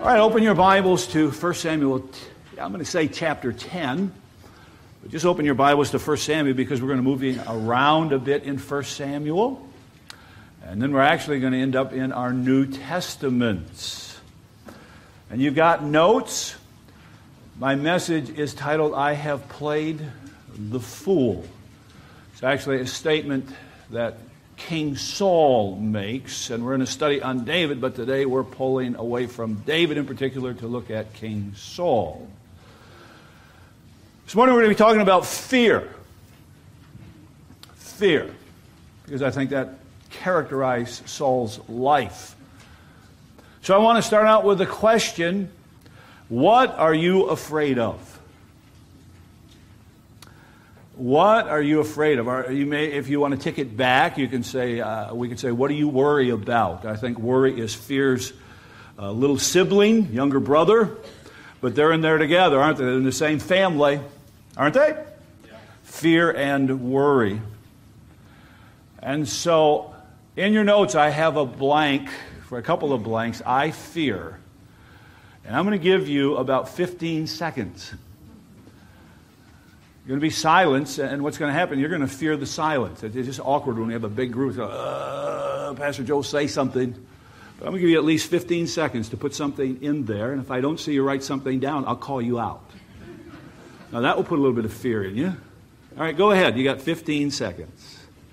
All right, open your Bibles to 1 Samuel, I'm going to say chapter 10. But just open your Bibles to 1 Samuel because we're going to move around a bit in 1 Samuel. And then we're actually going to end up in our New Testaments. And you've got notes. My message is titled, I Have Played the Fool. It's actually a statement that King Saul makes, and we're going to study on David, but today we're pulling away from David in particular to look at King Saul. This morning we're going to be talking about fear. Fear, because I think that characterized Saul's life. So I want to start out with the question, what are you afraid of? What are you afraid of? If you want to tick it back, you can say, we can say, what do you worry about? I think worry is fear's little sibling, younger brother, but they're in there together, aren't they? They're in the same family, aren't they? Yeah. Fear and worry. And so, in your notes, I have a blank, for a couple of blanks, I fear. And I'm going to give you about 15 seconds. You're going to be silence, and what's going to happen, you're going to fear the silence. It's just awkward when we have a big group. Pastor Joe, say something. But I'm going to give you at least 15 seconds to put something in there, and if I don't see you write something down, I'll call you out. Now that will put a little bit of fear in you. All right, go ahead. You got 15 seconds.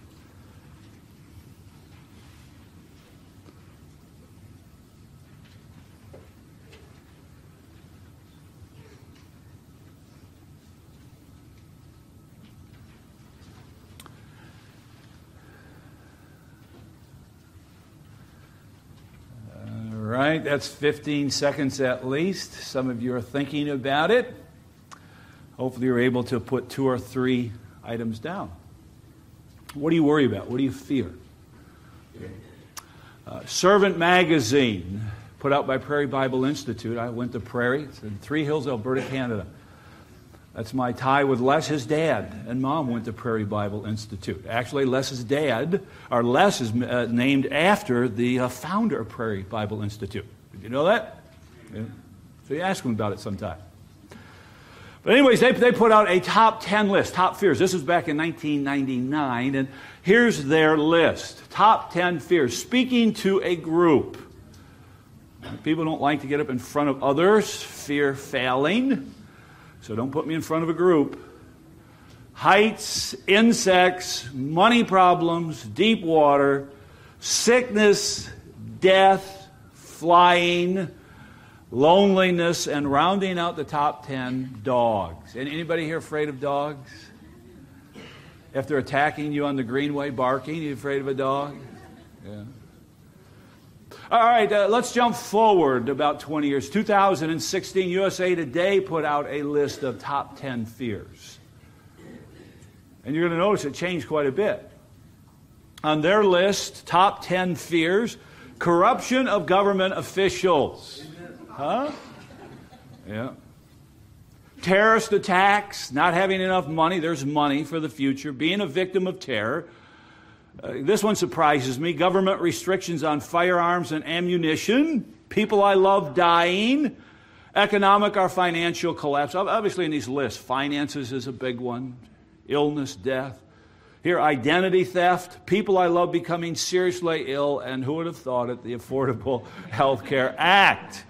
Right, that's 15 seconds at least. Some of you are thinking about it. Hopefully you're able to put 2 or 3 items down. What do you worry about? What do you fear? Servant Magazine, put out by Prairie Bible Institute. I went to Prairie. It's in Three Hills, Alberta, Canada. That's my tie with Les. His dad and mom went to Prairie Bible Institute. Actually, Les's dad, or Les is named after the founder of Prairie Bible Institute. Did you know that? Yeah. So you ask him about it sometime. But anyways, they put out a top 10 list, top fears. This was back in 1999, and here's their list. Top 10 fears. Speaking to a group. People don't like to get up in front of others. Fear failing. So don't put me in front of a group. Heights, insects, money problems, deep water, sickness, death, flying, loneliness, and rounding out the top 10, dogs. Anybody here afraid of dogs? If they're attacking you on the greenway, barking, you afraid of a dog? Yeah. All right, let's jump forward about 20 years. 2016, USA Today put out a list of top 10 fears. And you're going to notice it changed quite a bit. On their list, top 10 fears, corruption of government officials. Huh? Yeah. Terrorist attacks, not having enough money. There's money for the future. Being a victim of terror. This one surprises me. Government restrictions on firearms and ammunition. People I love dying. Economic or financial collapse. Obviously in these lists, finances is a big one. Illness, death. Here, identity theft. People I love becoming seriously ill. And who would have thought it? The Affordable Health Care Act.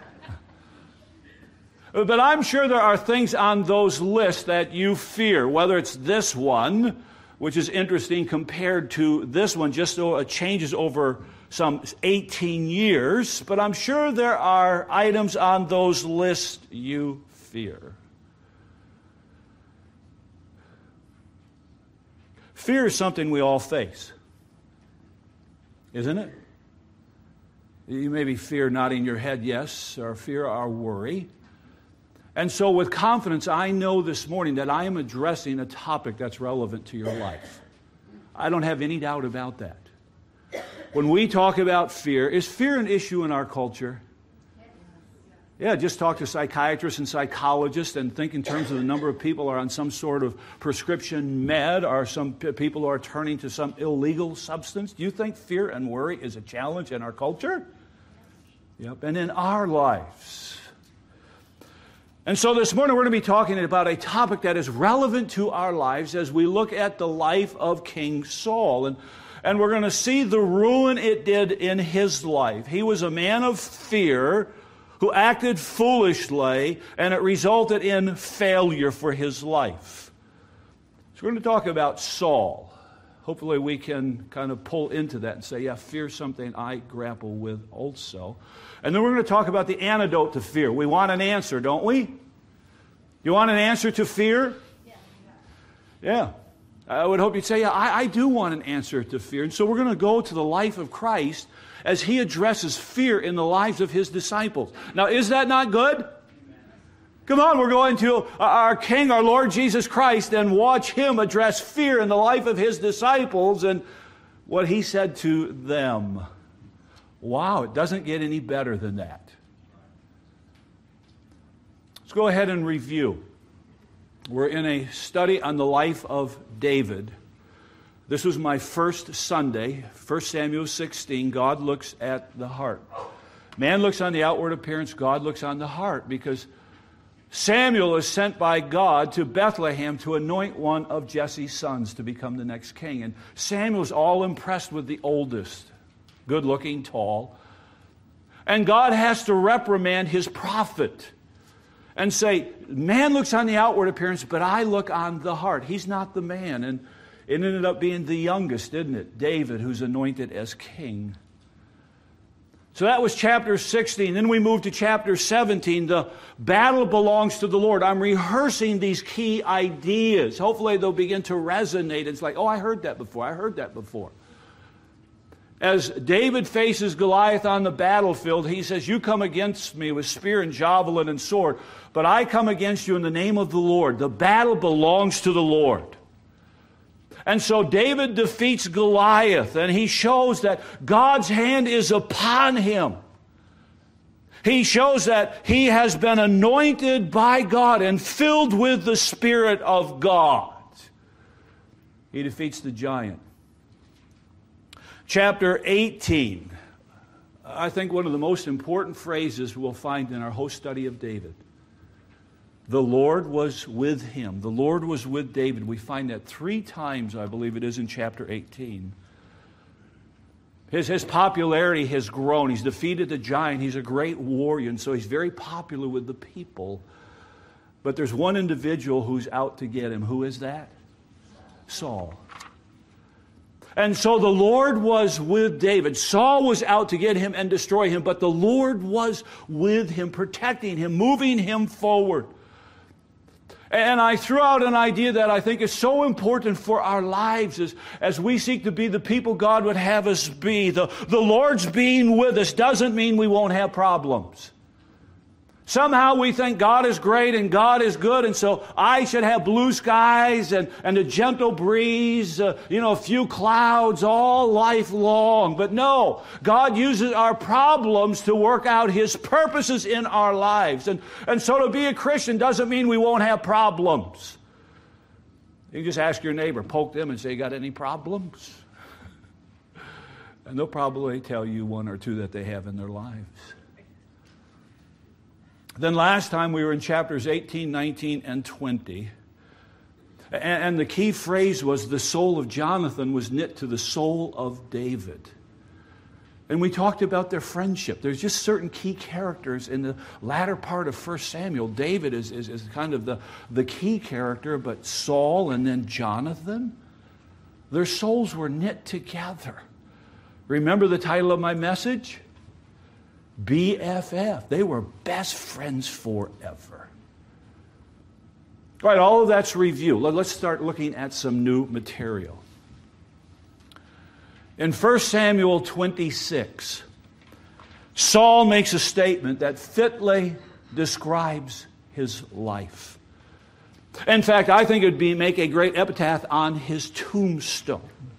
But I'm sure there are things on those lists that you fear. Whether it's this one, which is interesting compared to this one, just so it changes over some 18 years. But I'm sure there are items on those lists you fear. Fear is something we all face, isn't it? You maybe fear nodding your head yes, or fear or worry. And so with confidence, I know this morning that I am addressing a topic that's relevant to your life. I don't have any doubt about that. When we talk about fear, is fear an issue in our culture? Yeah, just talk to psychiatrists and psychologists and think in terms of the number of people are on some sort of prescription med, or some people are turning to some illegal substance. Do you think fear and worry is a challenge in our culture? Yep, and in our lives. And so this morning we're going to be talking about a topic that is relevant to our lives as we look at the life of King Saul. And we're going to see the ruin it did in his life. He was a man of fear who acted foolishly, and it resulted in failure for his life. So we're going to talk about Saul. Hopefully we can kind of pull into that and say, yeah, fear is something I grapple with also. And then we're going to talk about the antidote to fear. We want an answer, don't we? You want an answer to fear? Yeah. I would hope you'd say, yeah, I do want an answer to fear. And so we're going to go to the life of Christ as he addresses fear in the lives of his disciples. Now, is that not good? Come on, we're going to our King, our Lord Jesus Christ, and watch him address fear in the life of his disciples and what he said to them. Wow, it doesn't get any better than that. Let's go ahead and review. We're in a study on the life of David. This was my first Sunday, 1 Samuel 16. God looks at the heart. Man looks on the outward appearance, God looks on the heart, because Samuel is sent by God to Bethlehem to anoint one of Jesse's sons to become the next king. And Samuel's all impressed with the oldest, good-looking, tall. And God has to reprimand his prophet and say, man looks on the outward appearance, but I look on the heart. He's not the man. And it ended up being the youngest, didn't it? David, who's anointed as king. So that was chapter 16. Then we moved to chapter 17. The battle belongs to the Lord. I'm rehearsing these key ideas. Hopefully they'll begin to resonate. It's like, oh, I heard that before. As David faces Goliath on the battlefield, he says, you come against me with spear and javelin and sword, but I come against you in the name of the Lord. The battle belongs to the Lord. And so David defeats Goliath, and he shows that God's hand is upon him. He shows that he has been anointed by God and filled with the Spirit of God. He defeats the giant. Chapter 18, I think one of the most important phrases we'll find in our whole study of David. The Lord was with him. The Lord was with David. We find that 3 times, I believe it is, in chapter 18. His popularity has grown. He's defeated the giant. He's a great warrior, and so he's very popular with the people. But there's one individual who's out to get him. Who is that? Saul. And so the Lord was with David. Saul was out to get him and destroy him, but the Lord was with him, protecting him, moving him forward. And I threw out an idea that I think is so important for our lives as we seek to be the people God would have us be. The Lord's being with us doesn't mean we won't have problems. Somehow we think God is great and God is good, and so I should have blue skies and a gentle breeze, a few clouds all life long. But no, God uses our problems to work out His purposes in our lives. And so to be a Christian doesn't mean we won't have problems. You just ask your neighbor, poke them and say, you got any problems? And they'll probably tell you one or two that they have in their lives. Then last time we were in chapters 18, 19, and 20. And the key phrase was the soul of Jonathan was knit to the soul of David. And we talked about their friendship. There's just certain key characters in the latter part of 1 Samuel. David is kind of the key character, but Saul and then Jonathan, their souls were knit together. Remember the title of my message? BFF. They were best friends forever. All right, all of that's review. Let's start looking at some new material. In 1 Samuel 26, Saul makes a statement that fitly describes his life. In fact, I think it would make a great epitaph on his tombstone.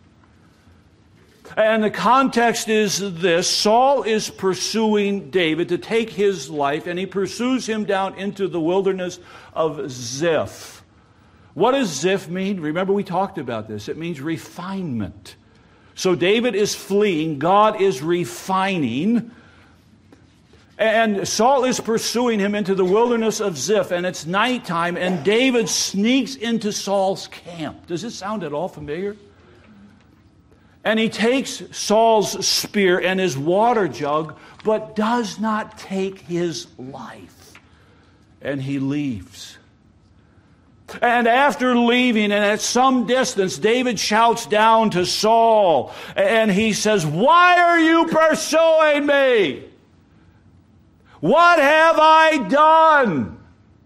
And the context is this: Saul is pursuing David to take his life, and he pursues him down into the wilderness of Ziph. What does Ziph mean? Remember, we talked about this. It means refinement. So David is fleeing. God is refining. And Saul is pursuing him into the wilderness of Ziph, and it's nighttime, and David sneaks into Saul's camp. Does this sound at all familiar? And he takes Saul's spear and his water jug, but does not take his life. And he leaves. And after leaving, and at some distance, David shouts down to Saul, and he says, "Why are you pursuing me? What have I done?"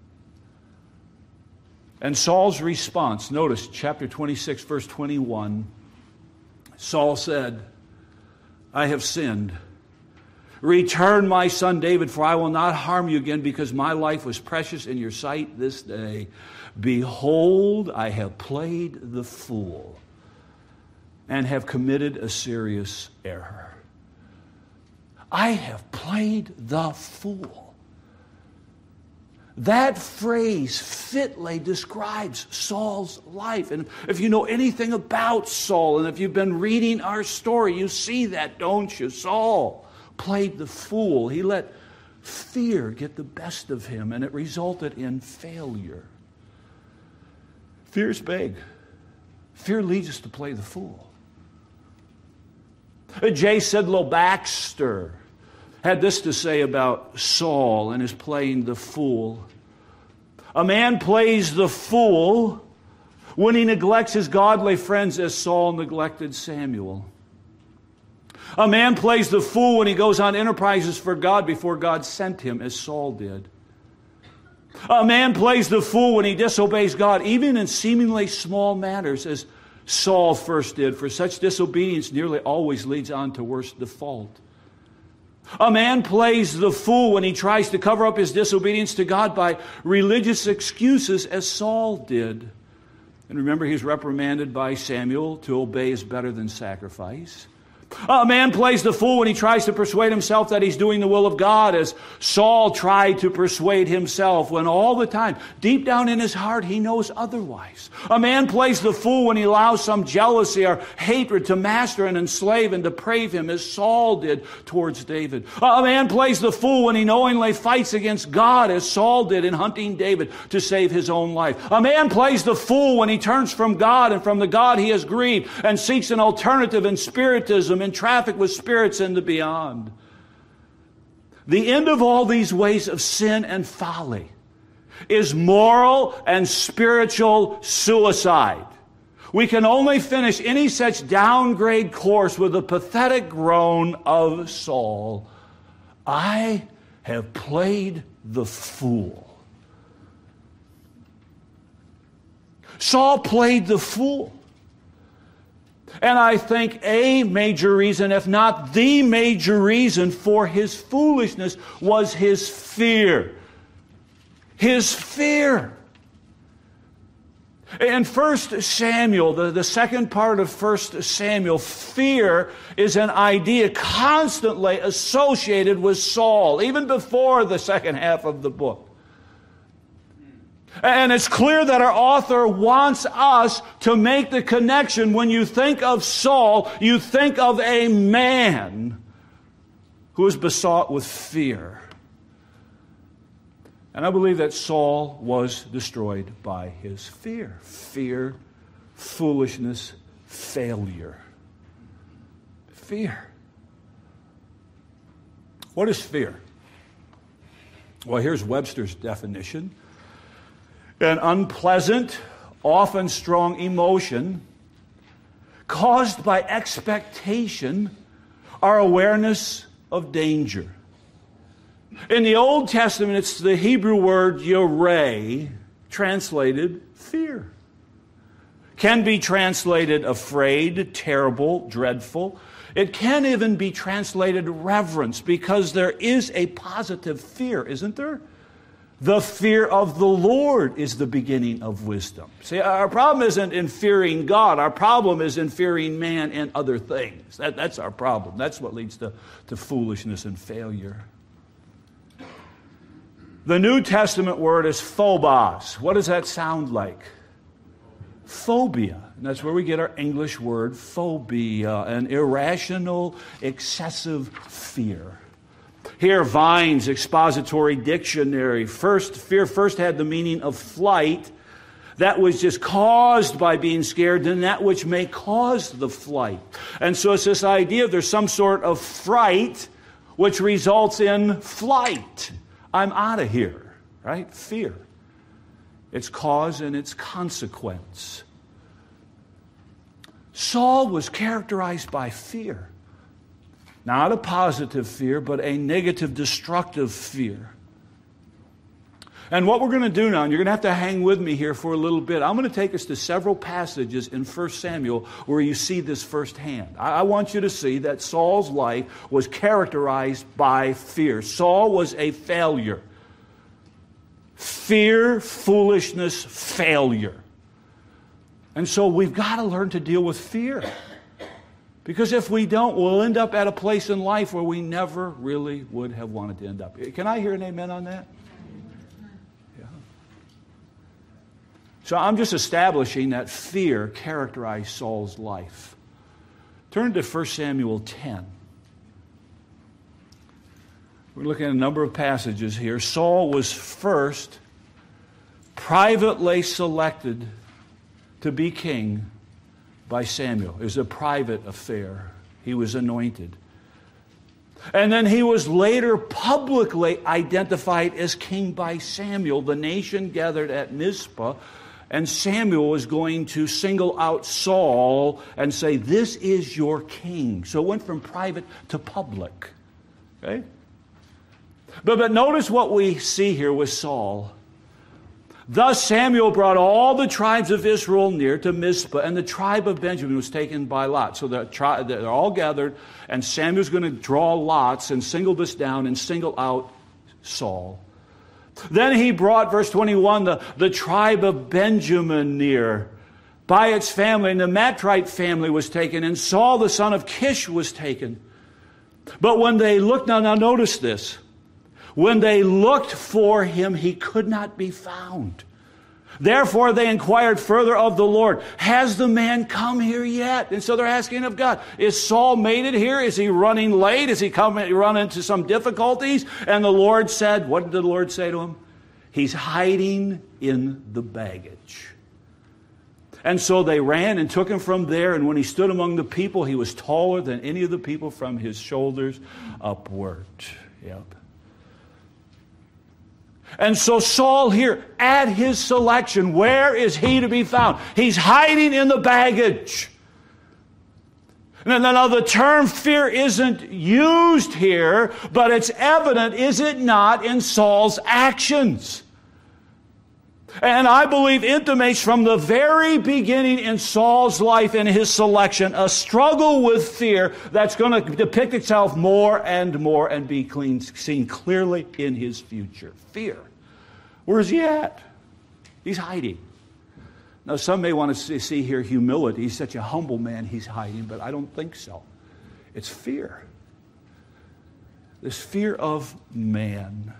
And Saul's response, notice chapter 26, verse 21. Saul said, "I have sinned. Return, my son David, for I will not harm you again, because my life was precious in your sight this day. Behold, I have played the fool and have committed a serious error." I have played the fool. That phrase fitly describes Saul's life. And if you know anything about Saul, and if you've been reading our story, you see that, don't you? Saul played the fool. He let fear get the best of him, and it resulted in failure. Fear's big. Fear leads us to play the fool. J. Sidlow Baxter had this to say about Saul and his playing the fool. "A man plays the fool when he neglects his godly friends, as Saul neglected Samuel. A man plays the fool when he goes on enterprises for God before God sent him, as Saul did. A man plays the fool when he disobeys God, even in seemingly small matters, as Saul first did, for such disobedience nearly always leads on to worse default. A man plays the fool when he tries to cover up his disobedience to God by religious excuses, as Saul did. And remember, he's reprimanded by Samuel. To obey is better than sacrifice. A man plays the fool when he tries to persuade himself that he's doing the will of God, as Saul tried to persuade himself, when all the time, deep down in his heart, he knows otherwise. A man plays the fool when he allows some jealousy or hatred to master and enslave and deprave him, as Saul did towards David. A man plays the fool when he knowingly fights against God, as Saul did in hunting David to save his own life. A man plays the fool when he turns from God and from the God he has grieved and seeks an alternative in spiritism, in traffic with spirits and the beyond. The end of all these ways of sin and folly is moral and spiritual suicide. We can only finish any such downgrade course with the pathetic groan of Saul. I have played the fool. Saul played the fool. And I think a major reason, if not the major reason for his foolishness, was his fear. His fear. In 1 Samuel, the second part of 1 Samuel, fear is an idea constantly associated with Saul, even before the second half of the book. And it's clear that our author wants us to make the connection. When you think of Saul, you think of a man who is besought with fear. And I believe that Saul was destroyed by his fear. Fear, foolishness, failure. Fear. What is fear? Well, here's Webster's definition. An unpleasant, often strong emotion caused by expectation or awareness of danger. In the Old Testament, it's the Hebrew word yoreh, translated fear. Can be translated afraid, terrible, dreadful. It can even be translated reverence, because there is a positive fear, isn't there? The fear of the Lord is the beginning of wisdom. See, our problem isn't in fearing God. Our problem is in fearing man and other things. That's our problem. That's what leads to foolishness and failure. The New Testament word is phobos. What does that sound like? Phobia. And that's where we get our English word phobia, an irrational, excessive fear. Here, Vine's Expository Dictionary. Fear first had the meaning of flight, that was just caused by being scared, and that which may cause the flight. And so it's this idea of there's some sort of fright which results in flight. I'm out of here, right? Fear. Its cause and its consequence. Saul was characterized by fear. Not a positive fear, but a negative, destructive fear. And what we're going to do now, and you're going to have to hang with me here for a little bit, I'm going to take us to several passages in 1 Samuel where you see this firsthand. I want you to see that Saul's life was characterized by fear. Saul was a failure. Fear, foolishness, failure. And so we've got to learn to deal with fear. Because if we don't, we'll end up at a place in life where we never really would have wanted to end up. Can I hear an amen on that? Yeah. So I'm just establishing that fear characterized Saul's life. Turn to 1 Samuel 10. We're looking at a number of passages here. Saul was first privately selected to be king by Samuel. It was a private affair. He was anointed. And then he was later publicly identified as king by Samuel. The nation gathered at Mizpah, and Samuel was going to single out Saul and say, "This is your king." So it went from private to public. Okay? But notice what we see here with Saul. Thus Samuel brought all the tribes of Israel near to Mizpah, and the tribe of Benjamin was taken by lot. So they're all gathered, and Samuel's going to draw lots and single this down and single out Saul. Then he brought, verse 21, the tribe of Benjamin near by its family, and the Matrite family was taken, and Saul the son of Kish was taken. But when they looked, now notice this, when they looked for him, he could not be found. Therefore they inquired further of the Lord, "Has the man come here yet?" And so they're asking of God, is Saul made it here? Is he running late? Is he run into some difficulties? And the Lord said, what did the Lord say to him? He's hiding in the baggage. And so they ran and took him from there, and when he stood among the people, he was taller than any of the people from his shoulders upward. Yep. And so Saul here, at his selection, where is he to be found? He's hiding in the baggage. Now, the term fear isn't used here, but it's evident, is it not, in Saul's actions. And I believe intimates from the very beginning in Saul's life and his selection a struggle with fear that's going to depict itself more and be seen clearly in his future. Fear. Where's he at? He's hiding. Now, some may want to see here humility. He's such a humble man, he's hiding, but I don't think so. It's fear. This fear of man.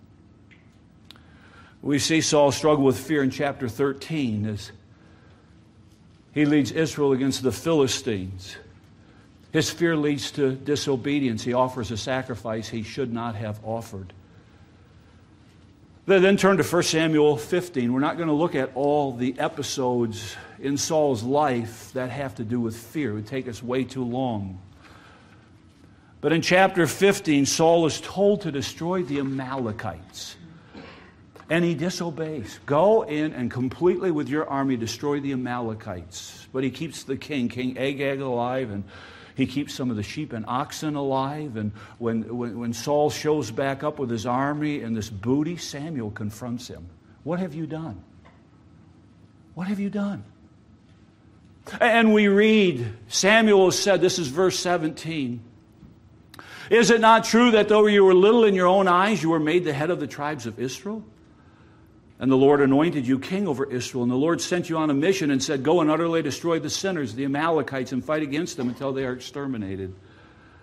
We see Saul struggle with fear in chapter 13 as he leads Israel against the Philistines. His fear leads to disobedience. He offers a sacrifice he should not have offered. Then turn to 1 Samuel 15. We're not going to look at all the episodes in Saul's life that have to do with fear. It would take us way too long. But in chapter 15, Saul is told to destroy the Amalekites. And he disobeys. Go in and completely with your army destroy the Amalekites. But he keeps the King Agag, alive, and he keeps some of the sheep and oxen alive. And when Saul shows back up with his army and this booty, Samuel confronts him. What have you done? What have you done? And we read, Samuel said, this is verse 17. Is it not true that though you were little in your own eyes, you were made the head of the tribes of Israel? And the Lord anointed you king over Israel. And the Lord sent you on a mission and said, go and utterly destroy the sinners, the Amalekites, and fight against them until they are exterminated.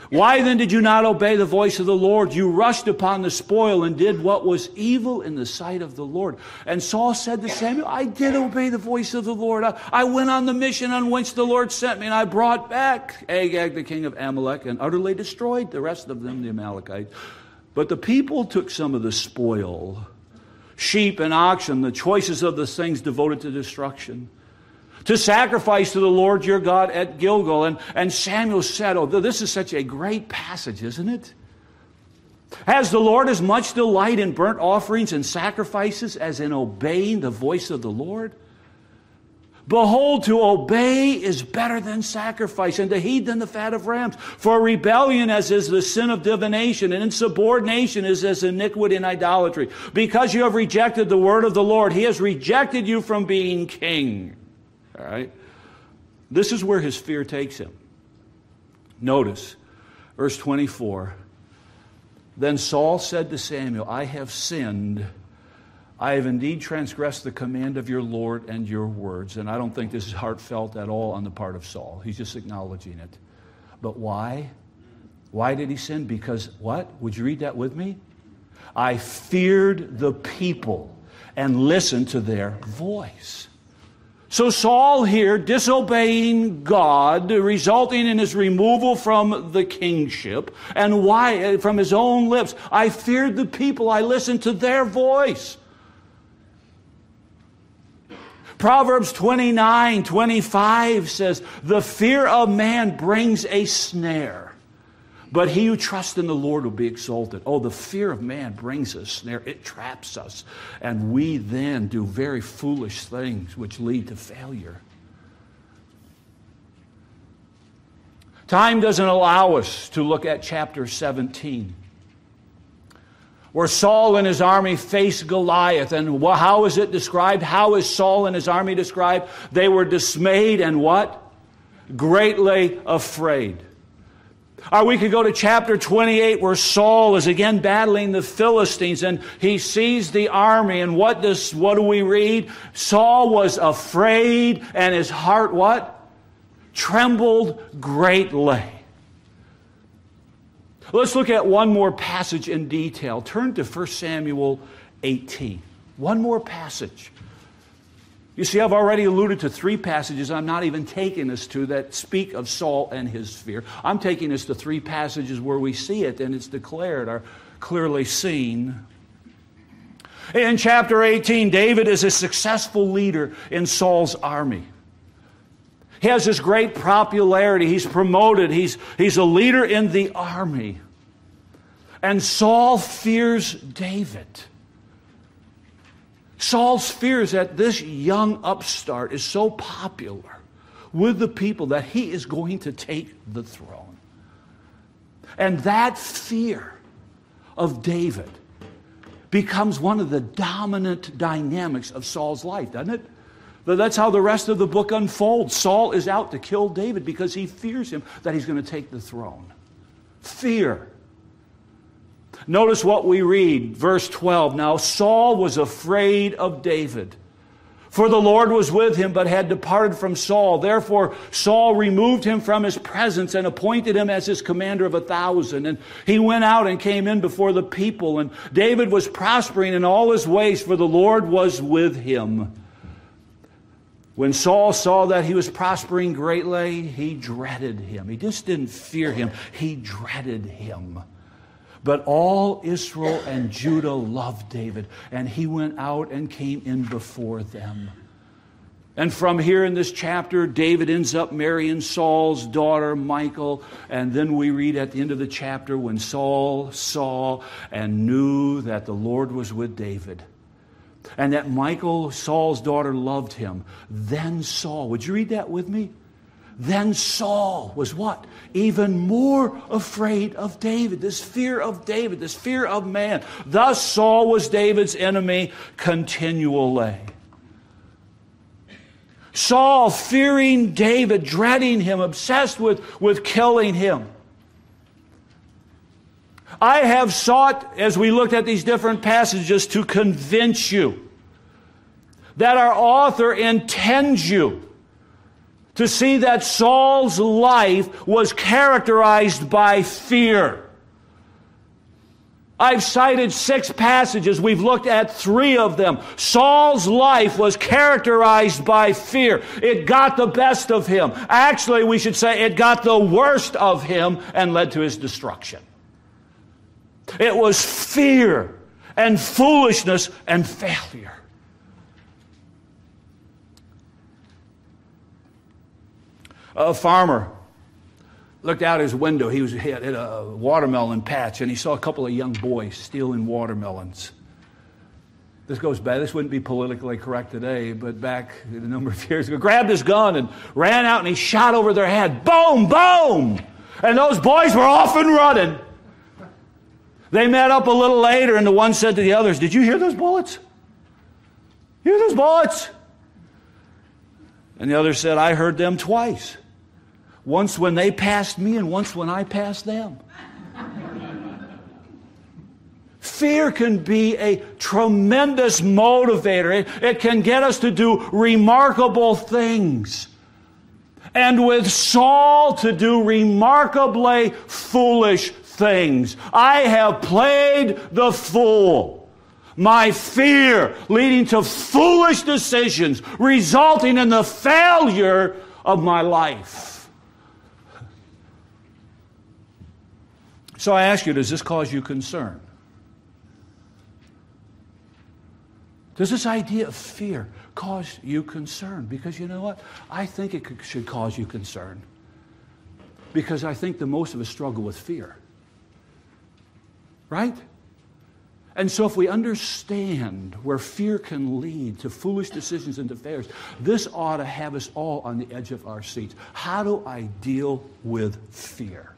Why then did you not obey the voice of the Lord? You rushed upon the spoil and did what was evil in the sight of the Lord. And Saul said to Samuel, I did obey the voice of the Lord. I went on the mission on which the Lord sent me, and I brought back Agag, the king of Amalek, and utterly destroyed the rest of them, the Amalekites. But the people took some of the spoil, sheep and oxen, the choices of the things devoted to destruction, to sacrifice to the Lord your God at Gilgal. And Samuel said, oh, this is such a great passage, isn't it? Has the Lord as much delight in burnt offerings and sacrifices as in obeying the voice of the Lord? Behold, to obey is better than sacrifice, and to heed than the fat of rams. For rebellion as is the sin of divination, and insubordination is as iniquity and idolatry. Because you have rejected the word of the Lord, he has rejected you from being king. All right? This is where his fear takes him. Notice, verse 24. Then Saul said to Samuel, I have sinned. I have indeed transgressed the command of your Lord and your words. And I don't think this is heartfelt at all on the part of Saul. He's just acknowledging it. But why? Why did he sin? Because what? Would you read that with me? I feared the people and listened to their voice. So Saul here, disobeying God, resulting in his removal from the kingship. And why? From his own lips. I feared the people. I listened to their voice. Proverbs 29:25 says, the fear of man brings a snare, but he who trusts in the Lord will be exalted. Oh, the fear of man brings a snare. It traps us. And we then do very foolish things which lead to failure. Time doesn't allow us to look at chapter 17, where Saul and his army face Goliath. And how is it described? How is Saul and his army described? They were dismayed and what? Greatly afraid. Or we could go to chapter 28 where Saul is again battling the Philistines and he sees the army. And what do we read? Saul was afraid and his heart what? Trembled greatly. Let's look at one more passage in detail. Turn to 1 Samuel 18. One more passage. You see, I've already alluded to 3 passages I'm not even taking us to that speak of Saul and his fear. I'm taking us to 3 passages where we see it and it's declared or clearly seen. In chapter 18, David is a successful leader in Saul's army. He has this great popularity. He's promoted. He's a leader in the army. And Saul fears David. Saul's fears that this young upstart is so popular with the people that he is going to take the throne. And that fear of David becomes one of the dominant dynamics of Saul's life, doesn't it? That's how the rest of the book unfolds. Saul is out to kill David because he fears him that he's going to take the throne. Fear. Notice what we read, verse 12. Now Saul was afraid of David, for the Lord was with him, but had departed from Saul. Therefore Saul removed him from his presence and appointed him as his commander of 1,000. And he went out and came in before the people. And David was prospering in all his ways, for the Lord was with him. When Saul saw that he was prospering greatly, he dreaded him. He just didn't fear him. He dreaded him. But all Israel and Judah loved David, and he went out and came in before them. And from here in this chapter, David ends up marrying Saul's daughter, Michal. And then we read at the end of the chapter, when Saul saw and knew that the Lord was with David, and that Michal, Saul's daughter, loved him. Then Saul, would you read that with me? Then Saul was what? Even more afraid of David. This fear of David, this fear of man. Thus Saul was David's enemy continually. Saul fearing David, dreading him, obsessed with killing him. I have sought, as we looked at these different passages, to convince you that our author intends you to see that Saul's life was characterized by fear. I've cited 6 passages. We've looked at 3 of them. Saul's life was characterized by fear. It got the best of him. Actually, we should say it got the worst of him and led to his destruction. It was fear and foolishness and failure. A farmer looked out his window. He was at a watermelon patch, and he saw a couple of young boys stealing watermelons. This goes back. This wouldn't be politically correct today, but back a number of years ago, grabbed his gun and ran out, and he shot over their head. Boom, boom! And those boys were off and running. They met up a little later, and the one said to the others, "Did you hear those bullets? You hear those bullets?" And the other said, "I heard them twice. Once when they passed me and once when I passed them." Fear can be a tremendous motivator. It can get us to do remarkable things. And with Saul, to do remarkably foolish things. I have played the fool. My fear leading to foolish decisions, resulting in the failure of my life. So I ask you, does this cause you concern? Does this idea of fear cause you concern? Because you know what? I think it should cause you concern. Because I think that most of us struggle with fear. Right? And so if we understand where fear can lead to foolish decisions and to failures, this ought to have us all on the edge of our seats. How do I deal with fear?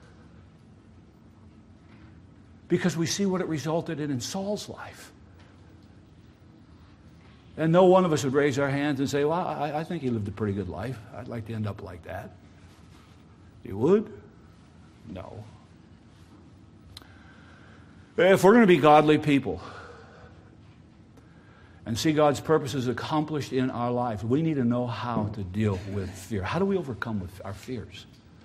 Because we see what it resulted in Saul's life. And no one of us would raise our hands and say, "Well, I think he lived a pretty good life. I'd like to end up like that." You would? No. If we're going to be godly people and see God's purposes accomplished in our lives, we need to know how to deal with fear. How do we overcome with our fears?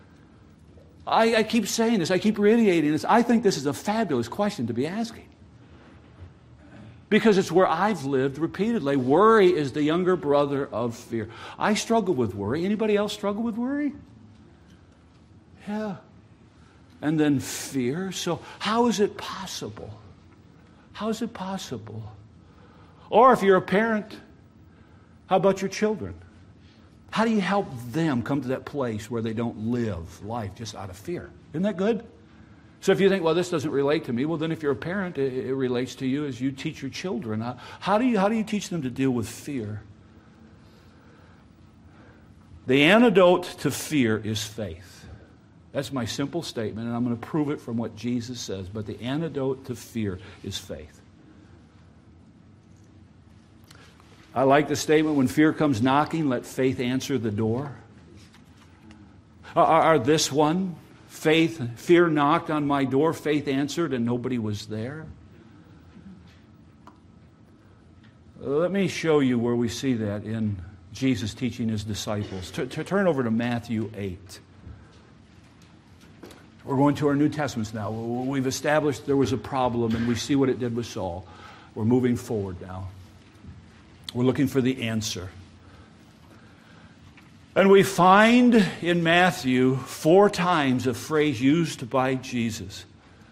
I keep saying this. I keep reiterating this. I think this is a fabulous question to be asking. Because it's where I've lived repeatedly. Worry is the younger brother of fear. I struggle with worry. Anybody else struggle with worry? Yeah. And then fear. So how is it possible? How is it possible? Or if you're a parent, how about your children? How do you help them come to that place where they don't live life just out of fear? Isn't that good? So if you think, well, this doesn't relate to me, well, then if you're a parent, it relates to you as you teach your children. How do you teach them to deal with fear? The antidote to fear is faith. That's my simple statement, and I'm going to prove it from what Jesus says. But the antidote to fear is faith. I like the statement, when fear comes knocking, let faith answer the door. Or this one, fear knocked on my door, faith answered, and nobody was there. Let me show you where we see that in Jesus teaching his disciples. Turn over to Matthew 8. We're going to our New Testaments now. We've established there was a problem, and we see what it did with Saul. We're moving forward now. We're looking for the answer. And we find in Matthew 4 times a phrase used by Jesus.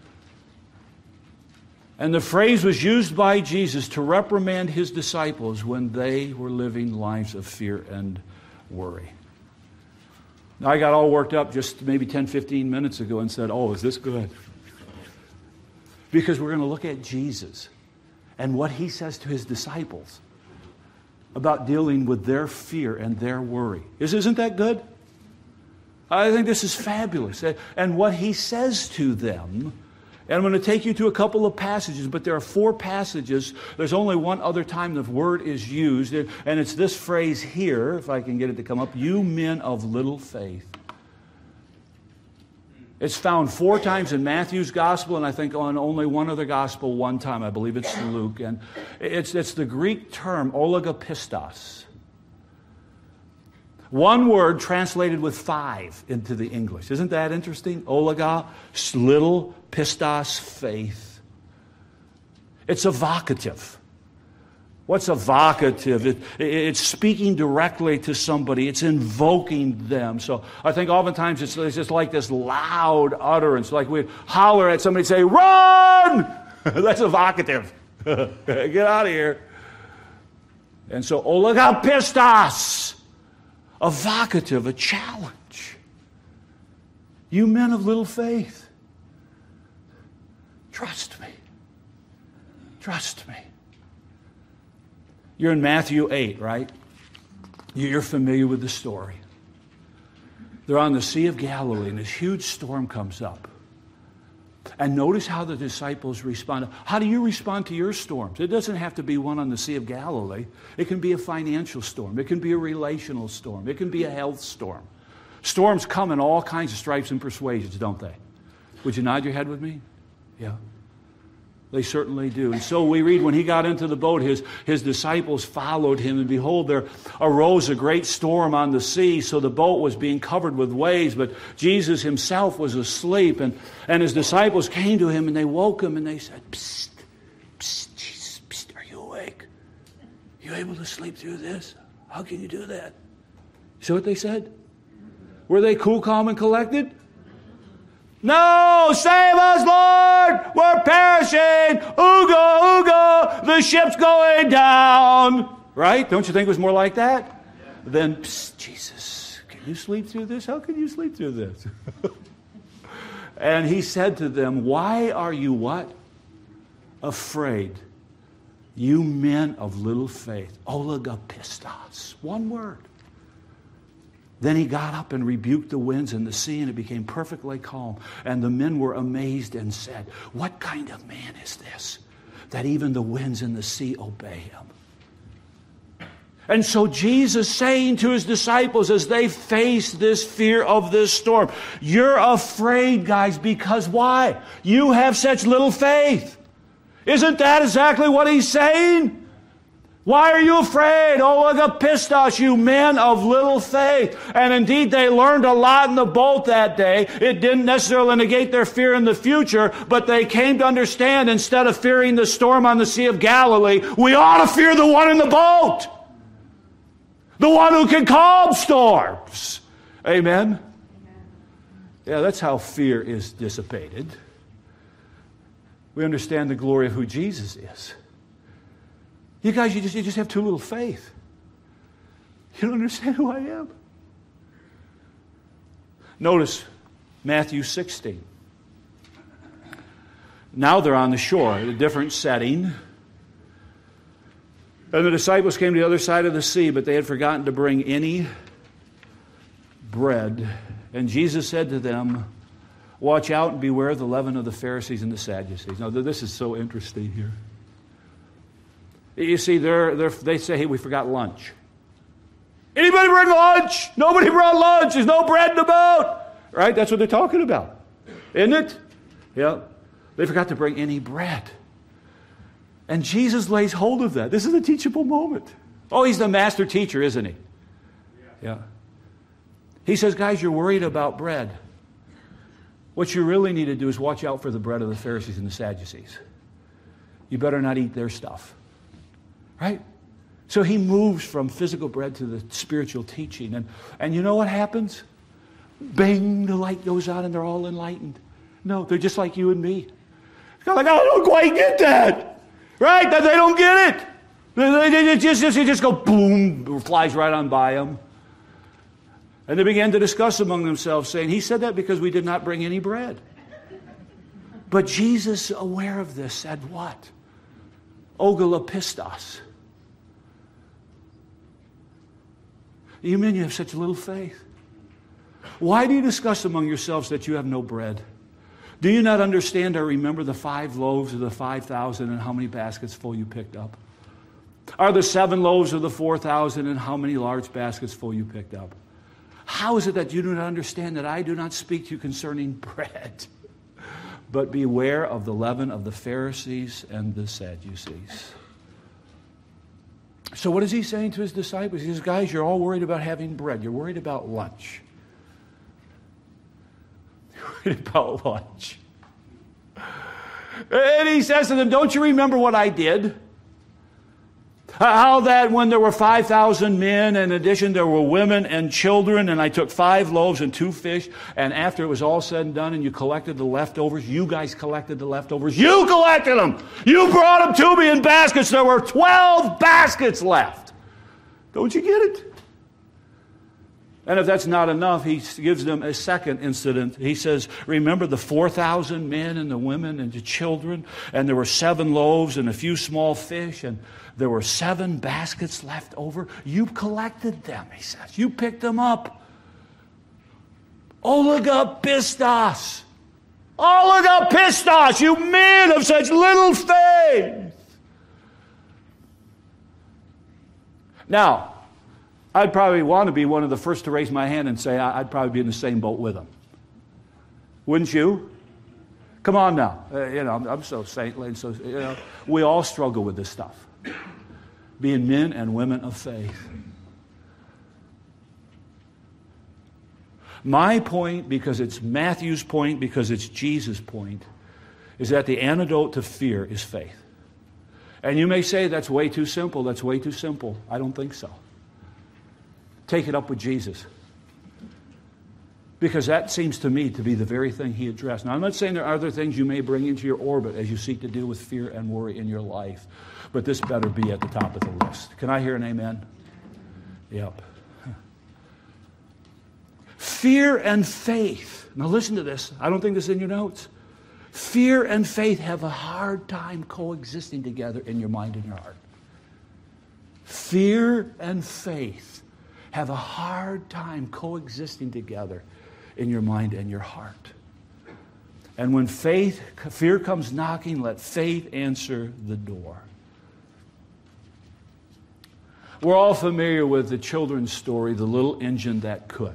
And the phrase was used by Jesus to reprimand his disciples when they were living lives of fear and worry. Now, I got all worked up just maybe 10, 15 minutes ago and said, oh, is this good? Because we're going to look at Jesus and what he says to his disciples about dealing with their fear and their worry. Isn't that good? I think this is fabulous. And what he says to them, and I'm going to take you to a couple of passages, but there are 4 passages. There's only one other time the word is used, and it's this phrase here, if I can get it to come up, you men of little faith. It's found 4 times in Matthew's gospel, and I think on only one other gospel one time. I believe it's Luke. And it's the Greek term oligopistos. One word translated with 5 into the English. Isn't that interesting? Olaga, little, pistos, faith. It's evocative. What's evocative? It's speaking directly to somebody. It's invoking them. So I think oftentimes it's just like this loud utterance, like we holler at somebody and say, "Run!" That's evocative. Get out of here. And so, olaga pistos, evocative, a challenge. You men of little faith, trust me. Trust me. You're in Matthew 8, right? You're familiar with the story. They're on the Sea of Galilee, and this huge storm comes up. And notice how the disciples respond. How do you respond to your storms? It doesn't have to be one on the Sea of Galilee. It can be a financial storm. It can be a relational storm. It can be a health storm. Storms come in all kinds of stripes and persuasions, don't they? Would you nod your head with me? Yeah. They certainly do. And so we read when he got into the boat, his disciples followed him, and behold, there arose a great storm on the sea, so the boat was being covered with waves, but Jesus himself was asleep, and his disciples came to him, and they woke him, and they said, "Psst, psst, Jesus, psst, are you awake? You able to sleep through this? How can you do that?" You see what they said? Were they cool, calm, and collected? "No, save us, Lord! We're perishing! Ooga, ooga! The ship's going down!" Right? Don't you think it was more like that? Yeah. Then, "Psst, Jesus, can you sleep through this? How can you sleep through this?" And he said to them, "Why are you" what? "Afraid, you men of little faith." Olagopistos. One word. Then he got up and rebuked the winds and the sea, and it became perfectly calm. And the men were amazed and said, "What kind of man is this, that even the winds and the sea obey him?" And so Jesus saying to his disciples as they face this fear of this storm, you're afraid, guys, because why? You have such little faith. Isn't that exactly what he's saying? Why are you afraid? Olagopistos, you men of little faith. And indeed, they learned a lot in the boat that day. It didn't necessarily negate their fear in the future, but they came to understand, instead of fearing the storm on the Sea of Galilee, we ought to fear the one in the boat. The one who can calm storms. Amen? Yeah, that's how fear is dissipated. We understand the glory of who Jesus is. You guys, you just have too little faith. You don't understand who I am. Notice Matthew 16. Now they're on the shore, in a different setting. And the disciples came to the other side of the sea, but they had forgotten to bring any bread. And Jesus said to them, "Watch out and beware of the leaven of the Pharisees and the Sadducees." Now, this is so interesting here. You see, they say, "Hey, we forgot lunch." Anybody bring lunch? Nobody brought lunch. There's no bread in the boat. Right? That's what they're talking about. Isn't it? Yeah. They forgot to bring any bread. And Jesus lays hold of that. This is a teachable moment. Oh, he's the master teacher, isn't he? Yeah. He says, "Guys, you're worried about bread. What you really need to do is watch out for the bread of the Pharisees and the Sadducees. You better not eat their stuff." Right? So he moves from physical bread to the spiritual teaching. And you know what happens? Bang, the light goes on and they're all enlightened. No, they're just like you and me. They're like, "I don't quite get that." Right? They don't get it. They just go boom, flies right on by them. And they began to discuss among themselves, saying, "He said that because we did not bring any bread." But Jesus, aware of this, said what? Ogalopistos. You men, you have such little faith. Why do you discuss among yourselves that you have no bread? Do you not understand or remember the 5 loaves of the 5,000 and how many baskets full you picked up? Are the 7 loaves of the 4,000 and how many large baskets full you picked up? How is it that you do not understand that I do not speak to you concerning bread? But beware of the leaven of the Pharisees and the Sadducees. So what is he saying to his disciples? He says, guys, you're all worried about having bread. You're worried about lunch. You're worried about lunch. And he says to them, don't you remember what I did? How that when there were 5,000 men, in addition there were women and children, and I took 5 loaves and 2 fish, and after it was all said and done and you collected the leftovers, you guys collected the leftovers, you collected them! You brought them to me in baskets. There were 12 baskets left. Don't you get it? And if that's not enough, he gives them a second incident. He says, remember the 4,000 men and the women and the children, and there were 7 loaves and a few small fish, and there were 7 baskets left over. You collected them, he says. You picked them up. Oligopistos. Oligopistos, you men of such little faith. Now, I'd probably want to be one of the first to raise my hand and say I'd probably be in the same boat with them. Wouldn't you? Come on now. I'm so saintly and so, we all struggle with this stuff. Being men and women of faith. My point, because it's Matthew's point, because it's Jesus' point, is that the antidote to fear is faith. And you may say that's way too simple. That's way too simple. I don't think so. Take it up with Jesus. Because that seems to me to be the very thing he addressed. Now, I'm not saying there are other things you may bring into your orbit as you seek to deal with fear and worry in your life. But this better be at the top of the list. Can I hear an amen? Yep. Fear and faith. Now listen to this. I don't think this is in your notes. Fear and faith have a hard time coexisting together in your mind and your heart. Fear and faith have a hard time coexisting together in your mind and your heart. And when fear comes knocking, let faith answer the door. We're all familiar with the children's story, The Little Engine That Could.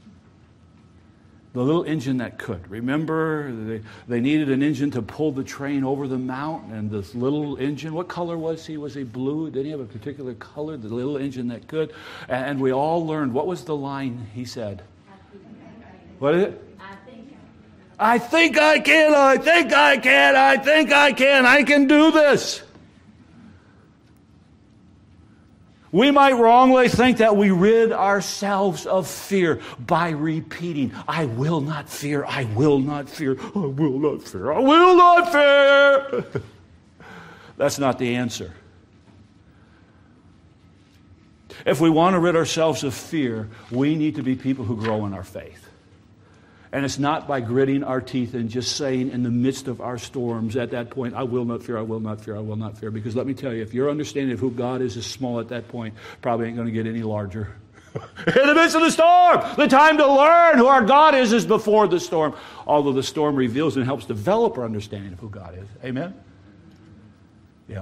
The little engine that could. Remember, they needed an engine to pull the train over the mountain, and this little engine, what color was he? Was he blue? Did he have a particular color? The little engine that could. And we all learned, what was the line he said? What is it? I think I can, I think I can, I think I can, I can do this. We might wrongly think that we rid ourselves of fear by repeating, I will not fear, I will not fear, I will not fear, I will not fear. That's not the answer. If we want to rid ourselves of fear, we need to be people who grow in our faith. And it's not by gritting our teeth and just saying in the midst of our storms at that point, I will not fear, I will not fear, I will not fear. Because let me tell you, if your understanding of who God is small at that point, probably ain't going to get any larger. In the midst of the storm, the time to learn who our God is before the storm. Although the storm reveals and helps develop our understanding of who God is. Amen? Yeah.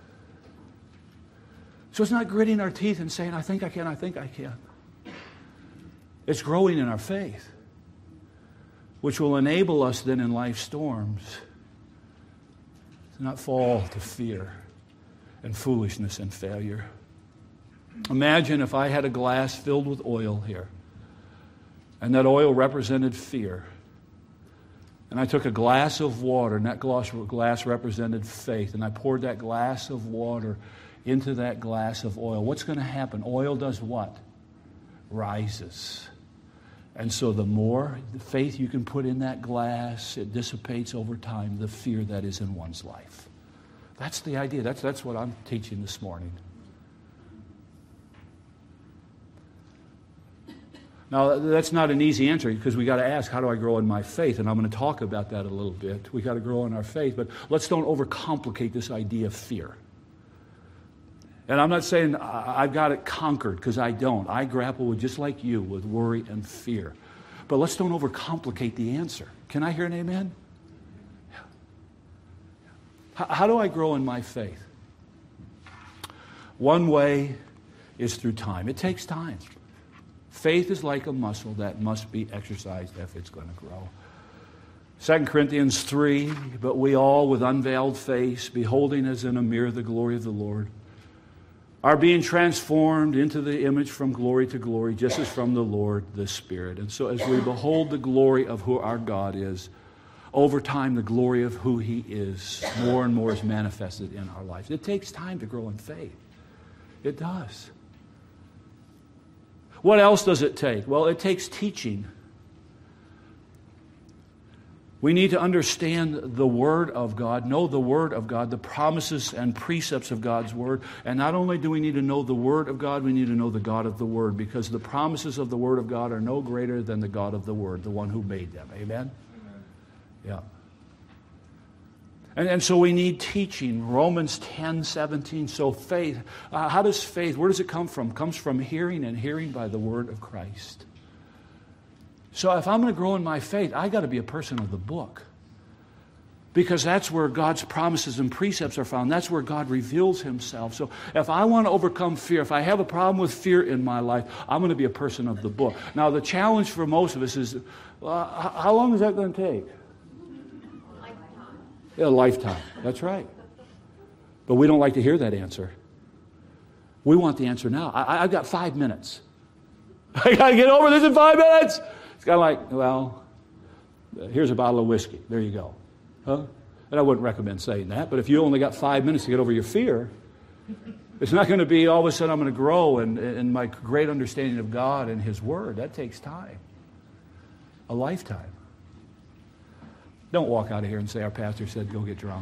So it's not gritting our teeth and saying, I think I can, I think I can. It's growing in our faith, which will enable us then in life's storms to not fall to fear and foolishness and failure. Imagine if I had a glass filled with oil here, and that oil represented fear. And I took a glass of water, and that glass represented faith, and I poured that glass of water into that glass of oil. What's going to happen? Oil does what? Rises. And so the more faith you can put in that glass, it dissipates over time the fear that is in one's life. That's the idea. That's what I'm teaching this morning. Now, that's not an easy answer because we got to ask, how do I grow in my faith? And I'm going to talk about that a little bit. We got to grow in our faith, but let's don't overcomplicate this idea of fear. And I'm not saying I've got it conquered, because I don't. I grapple with, just like you, with worry and fear. But let's don't overcomplicate the answer. Can I hear an amen? How do I grow in my faith? One way is through time. It takes time. Faith is like a muscle that must be exercised if it's going to grow. 2 Corinthians 3, but we all with unveiled face, beholding as in a mirror the glory of the Lord, are being transformed into the image from glory to glory, just as from the Lord the Spirit. And so as we behold the glory of who our God is, over time the glory of who He is more and more is manifested in our lives. It takes time to grow in faith. It does. What else does it take? Well, it takes teaching. We need to understand the Word of God, know the Word of God, the promises and precepts of God's Word. And not only do we need to know the Word of God, we need to know the God of the Word, because the promises of the Word of God are no greater than the God of the Word, the one who made them. Amen? Yeah. And so we need teaching. Romans 10:17. So faith, how does faith, where does it come from? It comes from hearing, and hearing by the Word of Christ. So if I'm going to grow in my faith, I got to be a person of the book. Because that's where God's promises and precepts are found. That's where God reveals Himself. So if I want to overcome fear, if I have a problem with fear in my life, I'm going to be a person of the book. Now the challenge for most of us is, how long is that going to take? A lifetime. That's right. But we don't like to hear that answer. We want the answer now. I've got 5 minutes. I got to get over this in 5 minutes. It's kind of like, well, here's a bottle of whiskey. There you go. Huh? And I wouldn't recommend saying that, but if you only got 5 minutes to get over your fear, it's not going to be all of a sudden I'm going to grow in my great understanding of God and His Word. That takes time. A lifetime. Don't walk out of here and say, our pastor said, go get drunk.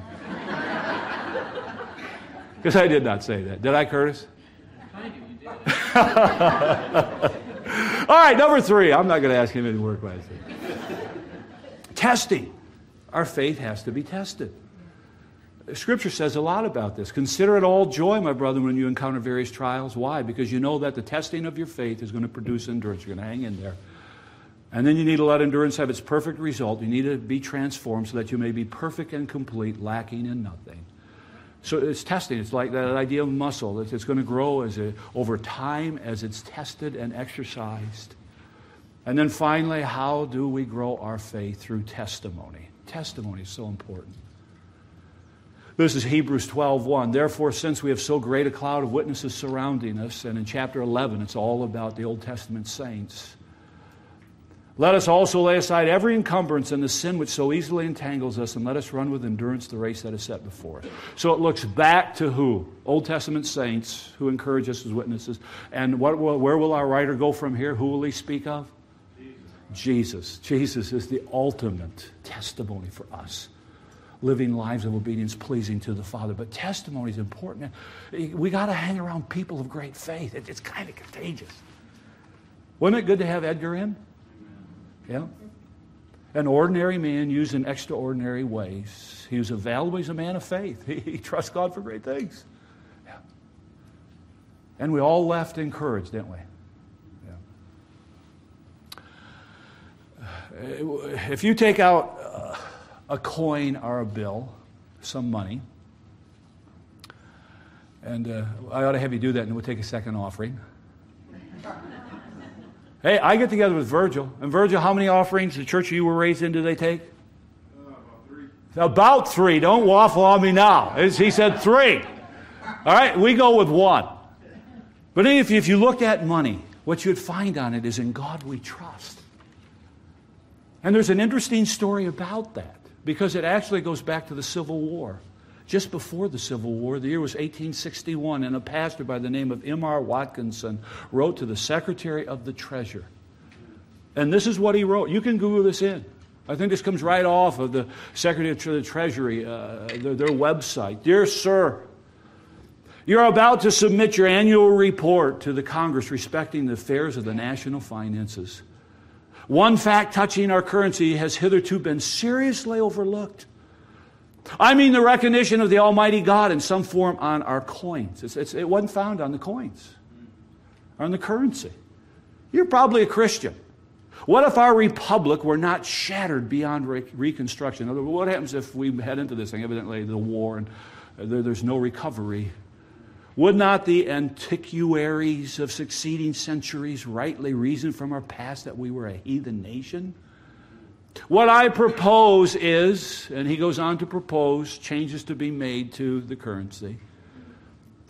Because I did not say that. Did I, Curtis? Kind of, you did. All right, number 3. I'm not going to ask him any more questions. Testing. Our faith has to be tested. Scripture says a lot about this. Consider it all joy, my brother, when you encounter various trials. Why? Because you know that the testing of your faith is going to produce endurance. You're going to hang in there. And then you need to let endurance have its perfect result. You need to be transformed so that you may be perfect and complete, lacking in nothing. So it's testing. It's like that idea of muscle. It's going to grow over time as it's tested and exercised. And then finally, how do we grow our faith? Through testimony. Testimony is so important. This is Hebrews 12:1. Therefore, since we have so great a cloud of witnesses surrounding us, and in chapter 11, it's all about the Old Testament saints, let us also lay aside every encumbrance and the sin which so easily entangles us, and let us run with endurance the race that is set before us. So it looks back to who? Old Testament saints who encourage us as witnesses. And where will our writer go from here? Who will he speak of? Jesus. Jesus is the ultimate testimony for us. Living lives of obedience pleasing to the Father. But testimony is important. We got to hang around people of great faith. It's kind of contagious. Wasn't it good to have Edgar in? Yeah. An ordinary man used in extraordinary ways. He was available. He's a man of faith. He trusts God for great things. Yeah. And we all left encouraged, didn't we? Yeah. If you take out a coin or a bill, some money, and I ought to have you do that, and we'll take a second offering. Hey, I get together with Virgil. And Virgil, how many offerings the church you were raised in do they take? About 3. About 3. Don't waffle on me now. He said 3. All right, we go with 1. But if you looked at money, what you'd find on it is in God we trust. And there's an interesting story about that, because it actually goes back to the Civil War. Just before the Civil War, the year was 1861, and a pastor by the name of M.R. Watkinson wrote to the Secretary of the Treasury. And this is what he wrote. You can Google this in. I think this comes right off of the Secretary of the Treasury, their website. Dear Sir, you're about to submit your annual report to the Congress respecting the affairs of the national finances. One fact touching our currency has hitherto been seriously overlooked. I mean the recognition of the Almighty God in some form on our coins. It wasn't found on the coins, on the currency. You're probably a Christian. What if our republic were not shattered beyond reconstruction? In other words, what happens if we head into this thing, evidently the war, and there's no recovery? Would not the antiquaries of succeeding centuries rightly reason from our past that we were a heathen nation? What I propose is, and he goes on to propose, changes to be made to the currency.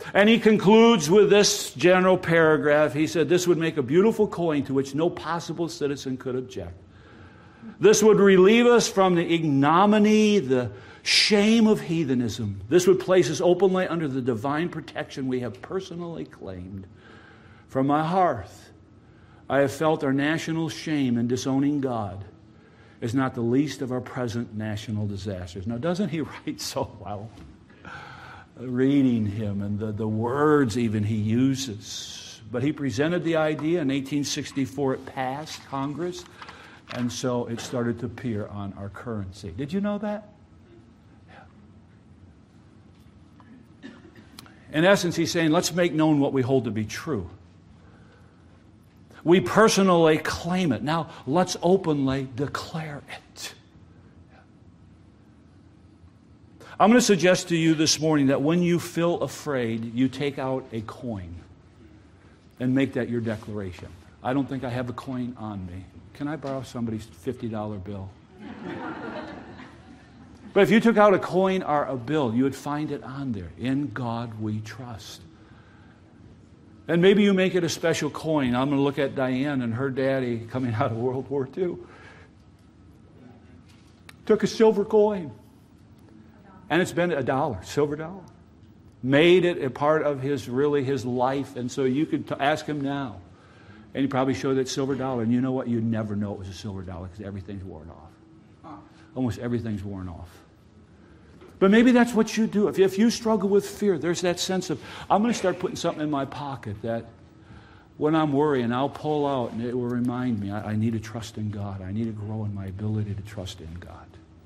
And he concludes with this general paragraph. He said, this would make a beautiful coin to which no possible citizen could object. This would relieve us from the ignominy, the shame of heathenism. This would place us openly under the divine protection we have personally claimed. From my hearth, I have felt our national shame in disowning God is not the least of our present national disasters. Now, doesn't he write so well? Reading him and the words even he uses. But he presented the idea in 1864. It passed Congress, and so it started to appear on our currency. Did you know that? Yeah. In essence, he's saying, let's make known what we hold to be true. We personally claim it. Now, let's openly declare it. I'm going to suggest to you this morning that when you feel afraid, you take out a coin and make that your declaration. I don't think I have a coin on me. Can I borrow somebody's $50 bill? But if you took out a coin or a bill, you would find it on there. In God we trust. And maybe you make it a special coin. I'm going to look at Diane and her daddy coming out of World War II. Took a silver coin. And it's been $1, silver dollar. Made it a part of his life. And so you could ask him now. And he probably showed that silver dollar. And you know what? You'd never know it was a silver dollar because everything's worn off. Almost everything's worn off. But maybe that's what you do. If you struggle with fear, there's that sense of, I'm going to start putting something in my pocket that when I'm worrying, I'll pull out and it will remind me, I need to trust in God. I need to grow in my ability to trust in God.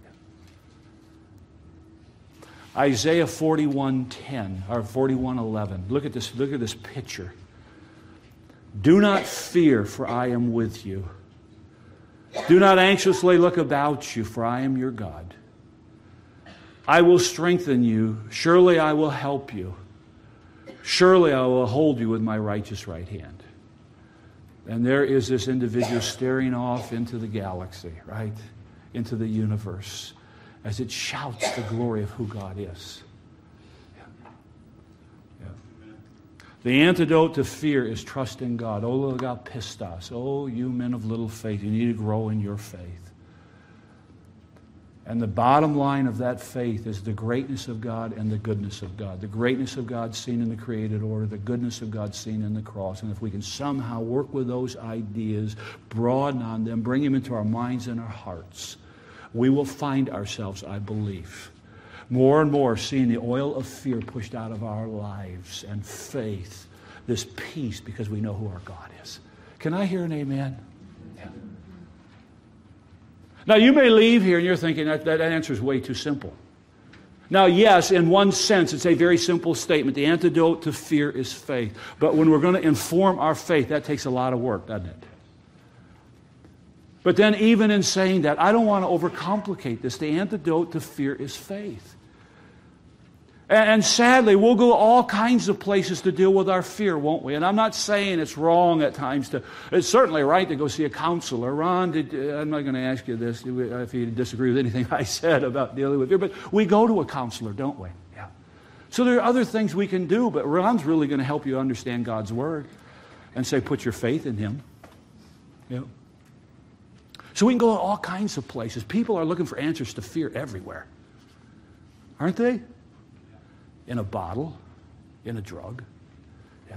Isaiah 41:10 or 41:11. Look at this picture. Do not fear, for I am with you. Do not anxiously look about you, for I am your God. I will strengthen you. Surely I will help you. Surely I will hold you with my righteous right hand. And there is this individual staring off into the galaxy, right? Into the universe, as it shouts the glory of who God is. Yeah. The antidote to fear is trust in God. Olaga pistos. Oh, you men of little faith, you need to grow in your faith. And the bottom line of that faith is the greatness of God and the goodness of God. The greatness of God seen in the created order, the goodness of God seen in the cross. And if we can somehow work with those ideas, broaden on them, bring them into our minds and our hearts, we will find ourselves, I believe, more and more seeing the oil of fear pushed out of our lives and faith, this peace, because we know who our God is. Can I hear an amen? Yeah. Now, you may leave here and you're thinking that answer is way too simple. Now, yes, in one sense, it's a very simple statement. The antidote to fear is faith. But when we're going to inform our faith, that takes a lot of work, doesn't it? But then even in saying that, I don't want to overcomplicate this. The antidote to fear is faith. And sadly, we'll go all kinds of places to deal with our fear, won't we? And I'm not saying it's wrong at times to, it's certainly right to go see a counselor. Ron, I'm not going to ask you this if you disagree with anything I said about dealing with fear, but we go to a counselor, don't we? Yeah. So there are other things we can do, but Ron's really going to help you understand God's Word and say, put your faith in Him. Yeah. So we can go to all kinds of places. People are looking for answers to fear everywhere. Aren't they? In a bottle, in a drug. Yeah.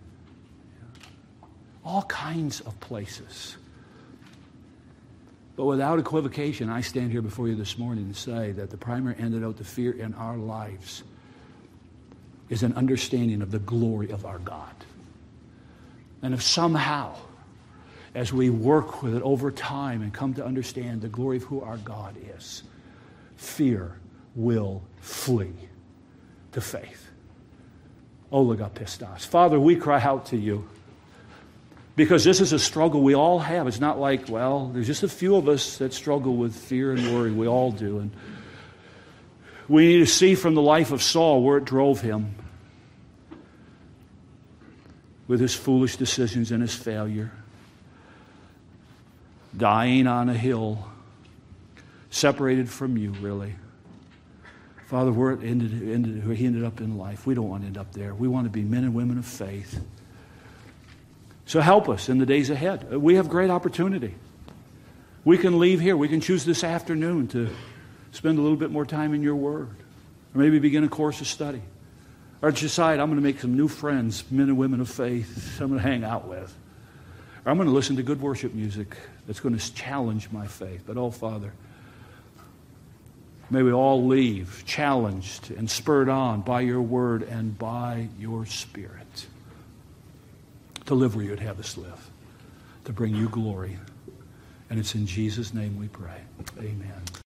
All kinds of places. But without equivocation, I stand here before you this morning and say that the primary antidote to fear in our lives is an understanding of the glory of our God. And if somehow, as we work with it over time and come to understand the glory of who our God is, fear will flee to faith. Olaga pistos. Father, we cry out to you because this is a struggle we all have. It's not like, well, there's just a few of us that struggle with fear and worry. We all do. And we need to see from the life of Saul where it drove him with his foolish decisions and his failure. Dying on a hill, separated from you, really. Father, where he ended up in life, we don't want to end up there. We want to be men and women of faith. So help us in the days ahead. We have great opportunity. We can leave here. We can choose this afternoon to spend a little bit more time in your word. Or maybe begin a course of study. Or decide I'm going to make some new friends, men and women of faith, I'm going to hang out with. Or I'm going to listen to good worship music that's going to challenge my faith. But, oh, Father, may we all leave challenged and spurred on by your word and by your Spirit to live where you'd have us live, to bring you glory. And it's in Jesus' name we pray. Amen.